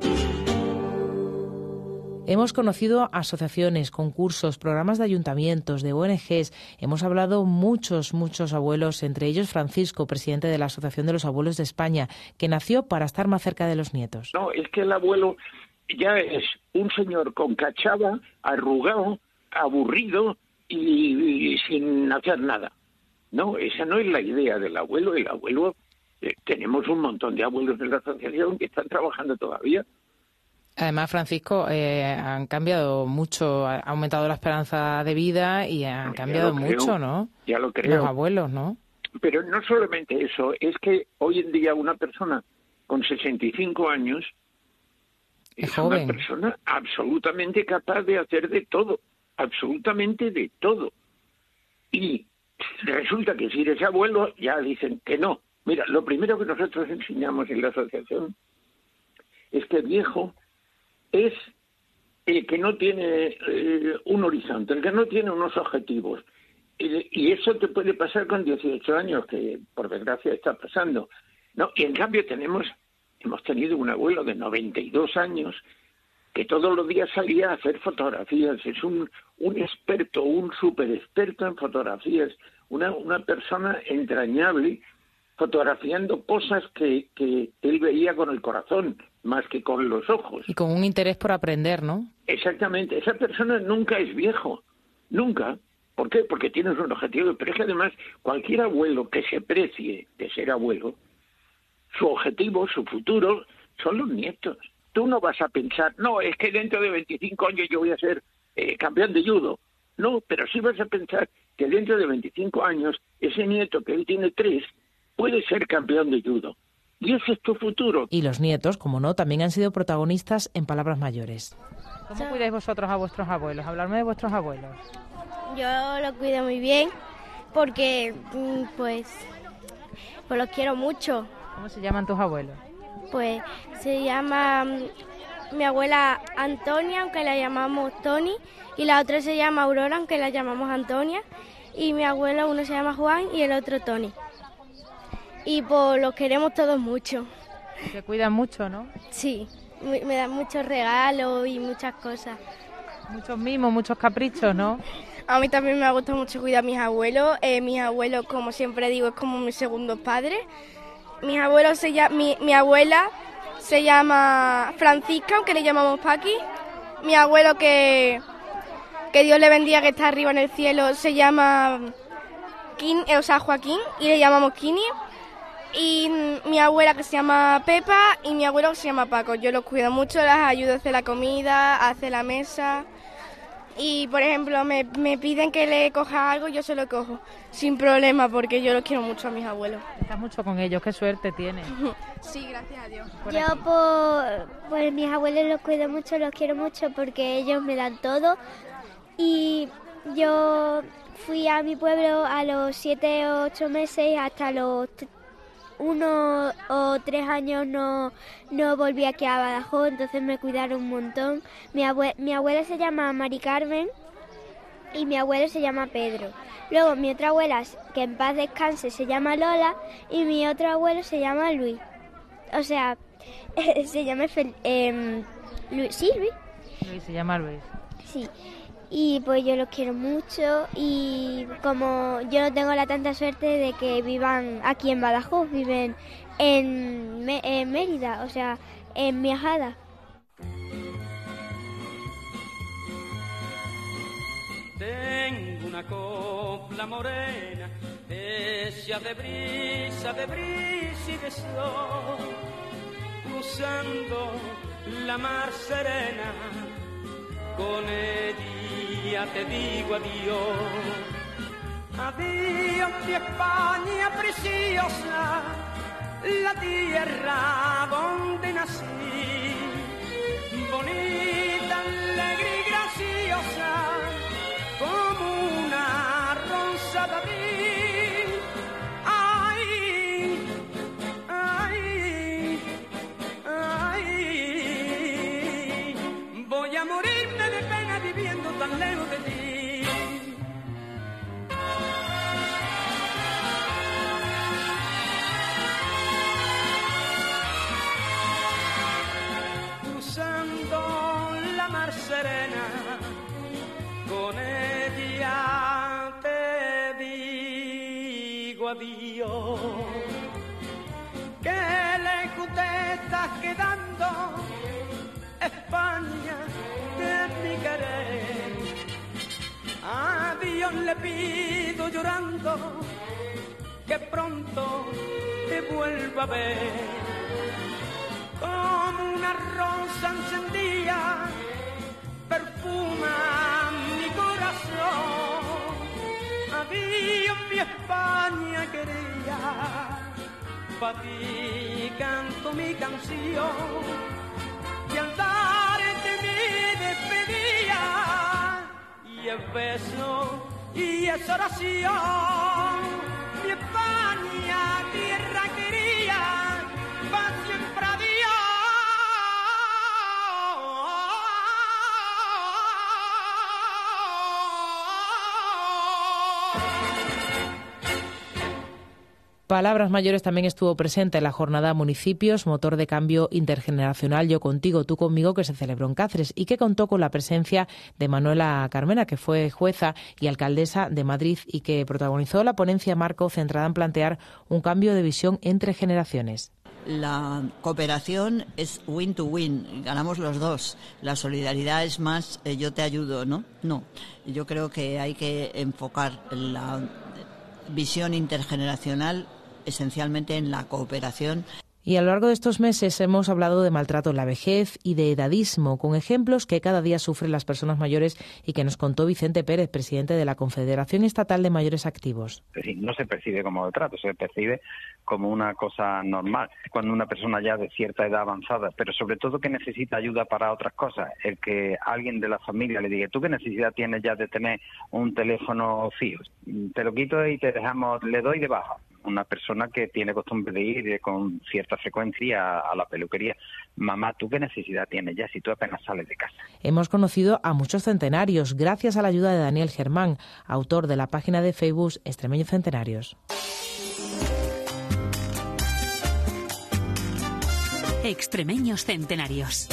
Hemos conocido asociaciones, concursos, programas de ayuntamientos, de ONGs. Hemos hablado muchos abuelos, entre ellos Francisco, presidente de la Asociación de los Abuelos de España, que nació para estar más cerca de los nietos. No, es que el abuelo ya es un señor con cachava, arrugado, aburrido y sin hacer nada. No, esa no es la idea del abuelo. El abuelo, tenemos un montón de abuelos de la asociación que están trabajando todavía. Además, Francisco, han cambiado mucho, ha aumentado la esperanza de vida y han cambiado mucho, ¿no? Ya lo creo. Los abuelos, ¿no? Pero no solamente eso, es que hoy en día una persona con 65 años es una persona absolutamente capaz de hacer de todo, absolutamente de todo. Y resulta que si eres abuelo ya dicen que no. Mira, lo primero que nosotros enseñamos en la asociación es que el viejo es el que no tiene un horizonte, el que no tiene unos objetivos. Y eso te puede pasar con 18 años, que por desgracia está pasando. No, y en cambio hemos tenido un abuelo de 92 años que todos los días salía a hacer fotografías. Es un experto, un súper experto en fotografías, una persona entrañable, fotografiando cosas que él veía con el corazón más que con los ojos. Y con un interés por aprender, ¿no? Exactamente. Esa persona nunca es viejo, nunca. ¿Por qué? Porque tienes un objetivo. Pero es que además cualquier abuelo que se precie de ser abuelo, su objetivo, su futuro, son los nietos. Tú no vas a pensar, no, es que dentro de 25 años yo voy a ser campeón de judo. No, pero sí vas a pensar que dentro de 25 años ese nieto que él tiene 3 puede ser campeón de judo. Y ese es tu futuro. Y los nietos, como no, también han sido protagonistas en Palabras Mayores. ¿Cómo cuidáis vosotros a vuestros abuelos? Hablarme de vuestros abuelos. Yo lo cuido muy bien porque pues los quiero mucho. ¿Cómo se llaman tus abuelos? Pues se llama mi abuela Antonia, aunque la llamamos Tony, y la otra se llama Aurora, aunque la llamamos Antonia, y mi abuelo uno se llama Juan y el otro Tony. Y pues los queremos todos mucho. Te cuidan mucho, ¿no? Sí, me dan muchos regalos y muchas cosas. Muchos mimos, muchos caprichos, ¿no? A mí también me ha gustado mucho cuidar a mis abuelos. Mis abuelos, como siempre digo, es como mis segundos padres. Mi abuela se llama Francisca, aunque le llamamos Paqui. Mi abuelo, que Dios le bendiga, que está arriba en el cielo, se llama Joaquín, y le llamamos Kini. Y mi abuela, que se llama Pepa, y mi abuelo, que se llama Paco. Yo los cuido mucho, las ayudo a hacer la comida, a hacer la mesa. Y, por ejemplo, me piden que le coja algo, yo se lo cojo, sin problema, porque yo los quiero mucho a mis abuelos. Estás mucho con ellos, qué suerte tienes. Sí, gracias a Dios. Yo, pues mis abuelos los cuido mucho, los quiero mucho, porque ellos me dan todo. Y yo fui a mi pueblo a los 7 o 8 meses, hasta los 1 o 3 años no volví aquí a Badajoz, entonces me cuidaron un montón. Mi abuela se llama Mari Carmen y mi abuelo se llama Pedro. Luego mi otra abuela, que en paz descanse, se llama Lola, y mi otro abuelo se llama Luis. O sea, se llama Luis. ¿Sí, Luis? Luis, se llama Luis. Sí. Y pues yo los quiero mucho, y como yo no tengo la tanta suerte de que vivan aquí en Badajoz, viven en Mérida, o sea, en Miajada. Tengo una copla morena, hecha de brisa y de sol, cruzando la mar serena, con ella te digo adiós. Adiós mi España preciosa, la tierra donde nací, bonita, alegre y graciosa, como una rosa de abril. Ay, ay, ay, voy a morirme de pena viviendo tan lejos de ti. Cruzando la mar serena, con ella te digo adiós. Que lejos te estás quedando, España, de mi querer. A Dios le pido llorando que pronto te vuelva a ver. Como una rosa encendida perfuma mi corazón. Adiós mi España querida, pa' ti canto mi canción, y al darte mi despedida, y el beso y esa oración, mi España tierra querida, pa' siempre adiós. Palabras Mayores también estuvo presente en la jornada Municipios, motor de cambio intergeneracional, yo contigo, tú conmigo, que se celebró en Cáceres y que contó con la presencia de Manuela Carmena, que fue jueza y alcaldesa de Madrid y que protagonizó la ponencia marco centrada en plantear un cambio de visión entre generaciones. La cooperación es win to win, ganamos los dos. La solidaridad es más yo te ayudo, ¿no? No, yo creo que hay que enfocar la visión intergeneracional esencialmente en la cooperación. Y a lo largo de estos meses hemos hablado de maltrato en la vejez y de edadismo, con ejemplos que cada día sufren las personas mayores y que nos contó Vicente Pérez, presidente de la Confederación Estatal de Mayores Activos. No se percibe como maltrato, se percibe como una cosa normal. Cuando una persona ya de cierta edad avanzada, pero sobre todo que necesita ayuda para otras cosas, el que alguien de la familia le diga, ¿tú qué necesidad tienes ya de tener un teléfono fijo? Te lo quito y te dejamos, le doy de baja. Una persona que tiene costumbre de ir con cierta frecuencia a la peluquería. Mamá, ¿tú qué necesidad tienes ya si tú apenas sales de casa? Hemos conocido a muchos centenarios gracias a la ayuda de Daniel Germán, autor de la página de Facebook Extremeños Centenarios. Extremeños Centenarios.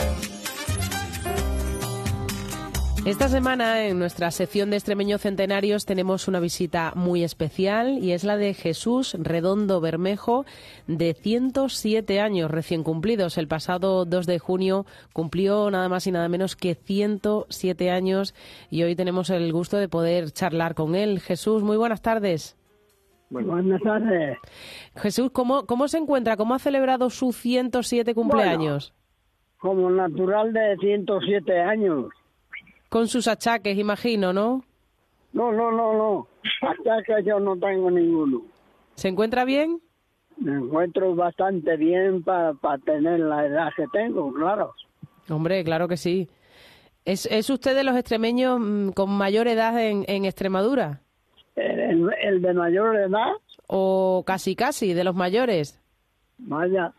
Esta semana en nuestra sección de Extremeños Centenarios tenemos una visita muy especial y es la de Jesús Redondo Bermejo, de 107 años recién cumplidos. El pasado 2 de junio cumplió nada más y nada menos que 107 años y hoy tenemos el gusto de poder charlar con él. Jesús, muy buenas tardes. Muy buenas tardes. Jesús, ¿cómo se encuentra? ¿Cómo ha celebrado su 107 cumpleaños? Bueno, como natural de 107 años. Con sus achaques, imagino, ¿no? No. Achaques yo no tengo ninguno. ¿Se encuentra bien? Me encuentro bastante bien para tener la edad que tengo, claro. Hombre, claro que sí. ¿Es usted de los extremeños con mayor edad en Extremadura? ¿El de mayor edad? O casi, de los mayores. Vaya.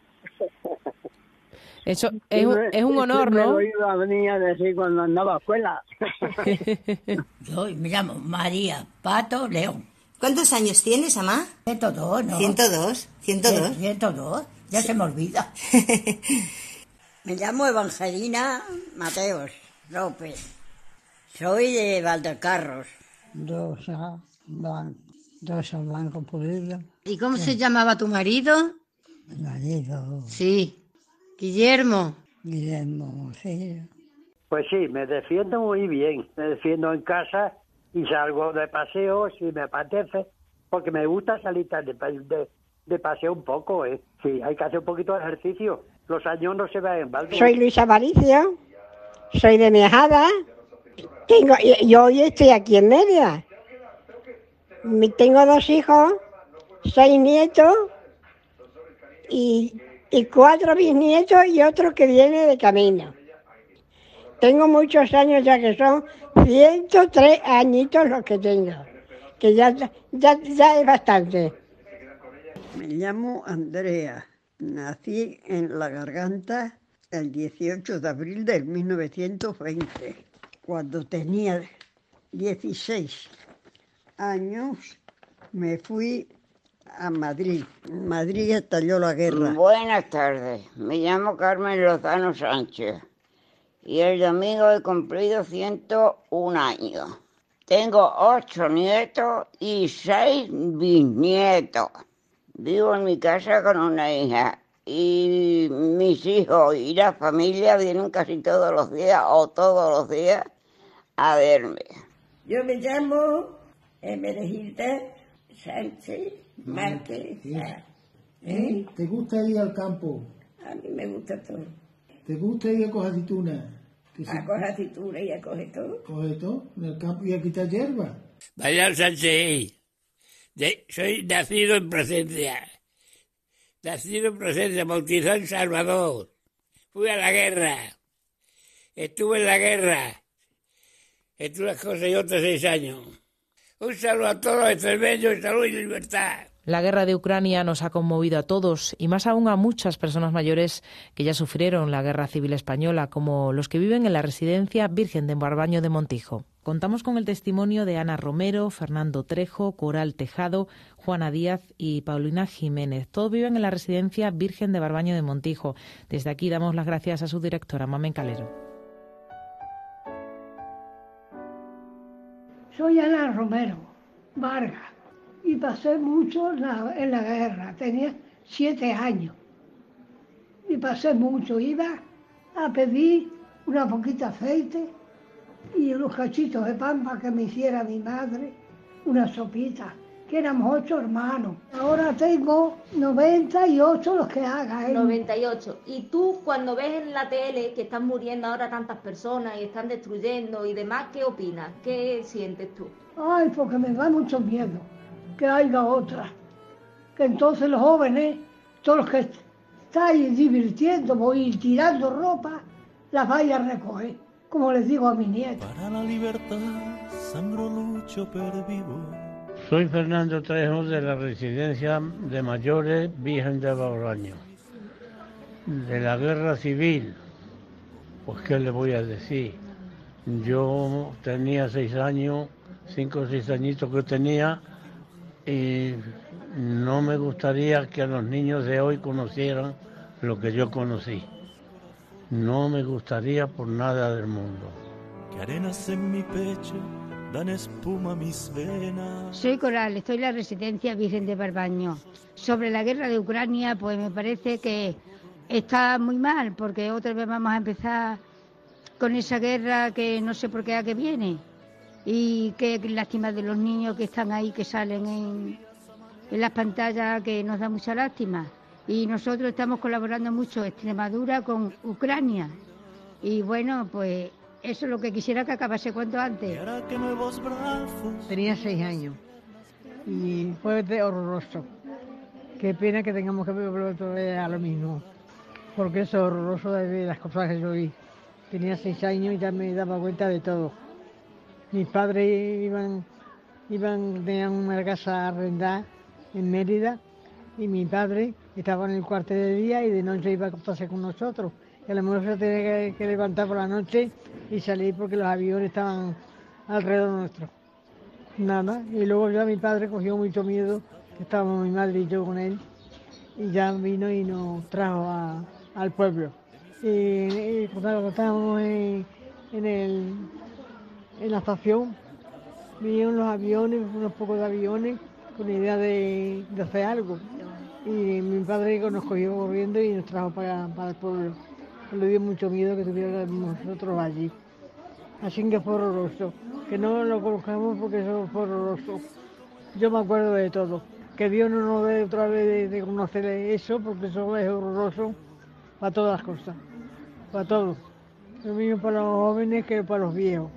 Eso es un honor, ¿no? Me lo venía a decir cuando andaba a escuela. Yo me llamo María Pato León. ¿Cuántos años tienes, mamá? 102, ¿no? 102. 102. Ya se me olvida. Me llamo Evangelina Mateos López. Soy de Valdecarros. Dos blancos pulidos. ¿Y cómo se llamaba tu marido? Mi marido. Sí. Guillermo, sí. Pues sí, me defiendo muy bien. Me defiendo en casa y salgo de paseo si me apetece, porque me gusta salir de paseo un poco, ¿eh? Sí, hay que hacer un poquito de ejercicio. Los años no se ven en balde. Soy Luisa Maricio, soy de Mejada. Yo hoy estoy aquí en Mérida. Tengo 2 hijos, 6 nietos y 4 bisnietos y otro que viene de camino. Tengo muchos años ya, que son 103 añitos los que tengo, que ya es bastante. Me llamo Andrea, nací en La Garganta el 18 de abril de 1920. Cuando tenía 16 años me fui a Madrid. En Madrid estalló la guerra. Buenas tardes, me llamo Carmen Lozano Sánchez y el domingo he cumplido 101 años. Tengo 8 nietos y 6 bisnietos. Vivo en mi casa con una hija y mis hijos y la familia vienen casi todos los días o todos los días a verme. Yo me llamo Emergilda Sánchez Márquez. ¿Te gusta ir al campo? A mí me gusta todo. ¿Te gusta ir a coger aceitunas? A coger aceitunas y a coger todo. ¿Coger todo? ¿En el campo y a quitar hierba? Mariano Sánchez. Soy nacido en Plasencia. Bautizado en Salvador. Fui a la guerra. Estuve en la guerra. Entre unas cosas y otras 6 años. Un saludo a todos los extremeños, salud y libertad. La guerra de Ucrania nos ha conmovido a todos y más aún a muchas personas mayores que ya sufrieron la guerra civil española, como los que viven en la residencia Virgen de Barbaño de Montijo. Contamos con el testimonio de Ana Romero, Fernando Trejo, Coral Tejado, Juana Díaz y Paulina Jiménez. Todos viven en la residencia Virgen de Barbaño de Montijo. Desde aquí damos las gracias a su directora, Mamen Calero. Soy Ana Romero Vargas y pasé mucho en la guerra. Tenía 7 años y pasé mucho. Iba a pedir una poquita de aceite y unos cachitos de pan para que me hiciera mi madre una sopita que éramos 8 hermanos. Ahora tengo 98 los que haga. 98. Y tú, cuando ves en la tele que están muriendo ahora tantas personas y están destruyendo y demás, ¿qué opinas? ¿Qué sientes tú? Ay, porque me da mucho miedo que haya otra. Que entonces los jóvenes, todos los que estáis divirtiendo y tirando ropa, las vaya a recoger, como les digo a mi nieto. Para la libertad, sangro, lucho, pervivo. Soy Fernando Trejo de la Residencia de Mayores Virgen de Logroño. De la Guerra Civil, pues qué le voy a decir. Yo tenía 6 años, 5 o 6 añitos que tenía, y no me gustaría que a los niños de hoy conocieran lo que yo conocí. No me gustaría por nada del mundo. Que arenas en mi pecho dan espuma a mis venas. Soy Coral, estoy en la Residencia Virgen de Barbaño. Sobre la guerra de Ucrania, pues me parece que está muy mal, porque otra vez vamos a empezar con esa guerra que no sé por qué a qué viene. Y qué lástima de los niños que están ahí, que salen en las pantallas, que nos da mucha lástima. Y nosotros estamos colaborando mucho, Extremadura con Ucrania. Y bueno, pues eso es lo que quisiera que acabase cuanto antes. Tenía 6 años y fue horroroso. Qué pena que tengamos que volver otra vez a lo mismo, porque es horroroso de ver las cosas que yo vi. Tenía 6 años y ya me daba cuenta de todo. Mis padres tenían una casa arrendada en Mérida, y mi padre estaba en el cuartel de día y de noche iba a acostarse con nosotros. Y a lo mejor se tenía que levantar por la noche y salir porque los aviones estaban alrededor nuestro. Nada, y luego ya mi padre cogió mucho miedo, que estábamos mi madre y yo con él, y ya vino y nos trajo al pueblo. Y cuando estábamos en la estación, vinieron los aviones, unos pocos de aviones, con la idea de hacer algo. Y mi padre nos cogió corriendo y nos trajo para el pueblo. Le dio mucho miedo que tuviéramos nosotros allí. Así que fue horroroso. Que no lo colocamos porque eso fue horroroso. Yo me acuerdo de todo. Que Dios no nos dé otra vez de conocer eso, porque eso es horroroso para todas las cosas. Para todos. Lo mismo para los jóvenes que para los viejos.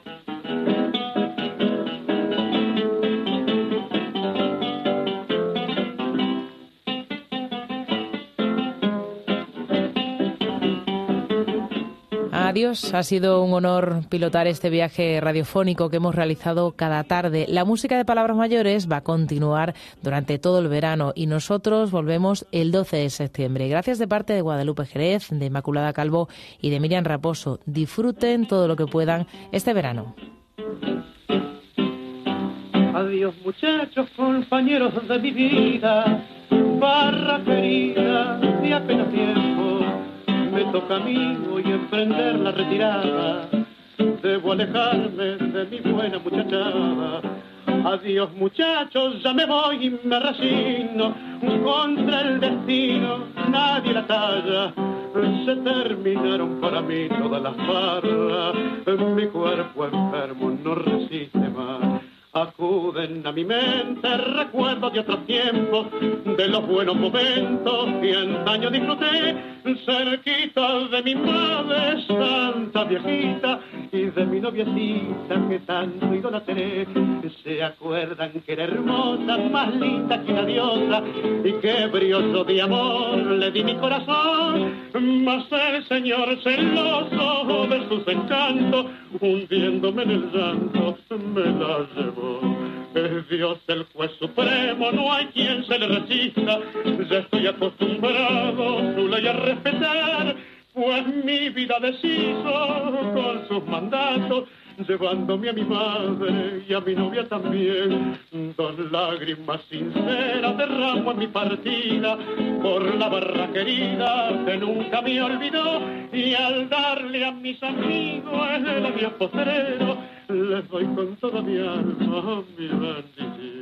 Adiós, ha sido un honor pilotar este viaje radiofónico que hemos realizado cada tarde. La música de Palabras Mayores va a continuar durante todo el verano y nosotros volvemos el 12 de septiembre. Gracias de parte de Guadalupe Jerez, de Inmaculada Calvo y de Miriam Raposo. Disfruten todo lo que puedan este verano. Adiós muchachos, compañeros de mi vida, barra querida, de apenas tiempo. Me toca a mí hoy emprender la retirada, debo alejarme de mi buena muchachada. Adiós muchachos, ya me voy y me resigno, contra el destino nadie la talla. Se terminaron para mí todas las barras, mi cuerpo enfermo no resiste más. Acuden a mi mente recuerdos de otros tiempos, de los buenos momentos que antaño disfruté, cerquita de mi madre santa viejita y de mi noviecita que tanto idolatré. Se acuerdan que era hermosa, más linda que una diosa, y que brioso de amor le di mi corazón, mas el señor celoso de sus encantos, hundiéndome en el llanto, me la llevó. Es Dios el juez supremo, no hay quien se le resista, ya estoy acostumbrado su ley a respetar, pues mi vida deshizo con sus mandatos, llevándome a mi madre y a mi novia también. 2 lágrimas sinceras derramo en mi partida por la barra querida que nunca me olvidó, y al darle a mis amigos el adiós postrero, les doy con toda mi alma mi bendición.